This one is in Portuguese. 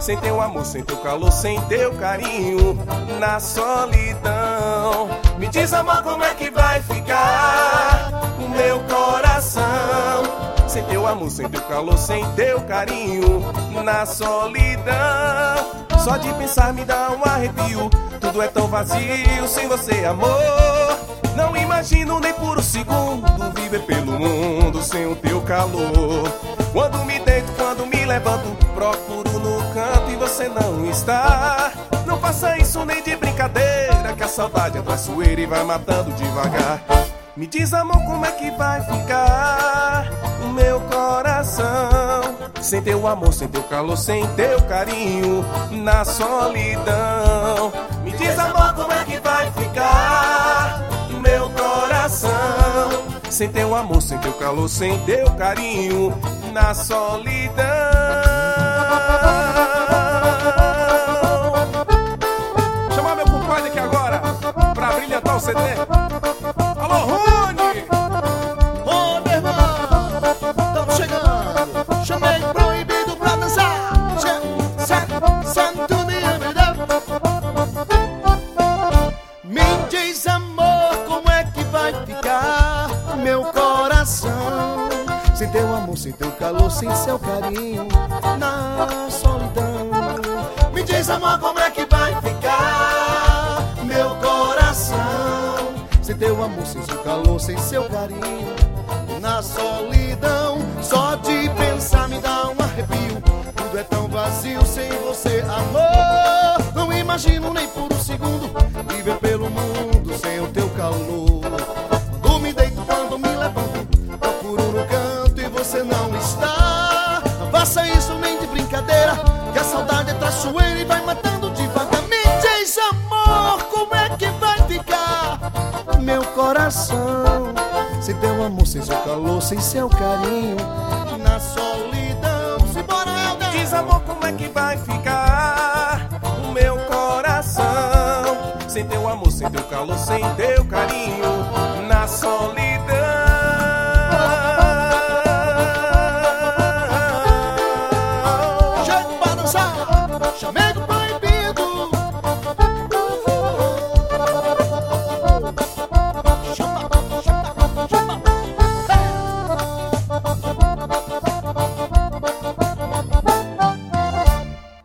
sem teu amor, sem teu calor, sem teu carinho, na solidão. Me diz, amor, como é que vai ficar o meu coração? Sem teu amor, sem teu calor, sem teu carinho, na solidão. Só de pensar me dá um arrepio, tudo é tão vazio sem você, amor. Não imagino nem por um segundo viver pelo mundo sem o teu calor. Quando me deito, quando me levanto, procuro no canto e você não está. Não faça isso nem de brincadeira, que a saudade é traiçoeira e vai matando devagar. Me diz, amor, como é que vai ficar o meu coração? Sem teu amor, sem teu calor, sem teu carinho, na solidão. Me diz, amor, como é que vai ficar o meu coração? Sem teu amor, sem teu calor, sem teu carinho, na solidão. Chamar meu compadre aqui agora pra brilhantar o CD. Alô, Rony! Ô, meu irmão, estamos chegando. Chamei proibido pra dançar. Santo me diz, amor, como é que vai ficar meu coração? Sem teu amor, sem teu calor, sem seu carinho, na solidão. Me diz, amor, como é que vai ficar meu coração? Sem teu amor, sem seu calor, sem seu carinho, na solidão. Só de pensar me dá um arrepio, tudo é tão vazio sem você, amor. Não imagino nem por um segundo viver pelo mundo sem o teu calor. Quando me deito, quando me levanto, procuro no canto e você não está. Não faça isso nem de brincadeira, que a saudade é traiçoeira e vai matando devagar. Me diz, amor, como é que vai ficar meu coração? Sem teu amor, sem seu calor, sem seu carinho, na solidão. Simbora, Helder! Diz, amor, como é que vai ficar o meu coração? Sem teu amor, sem teu calor, sem teu carinho, na solidão.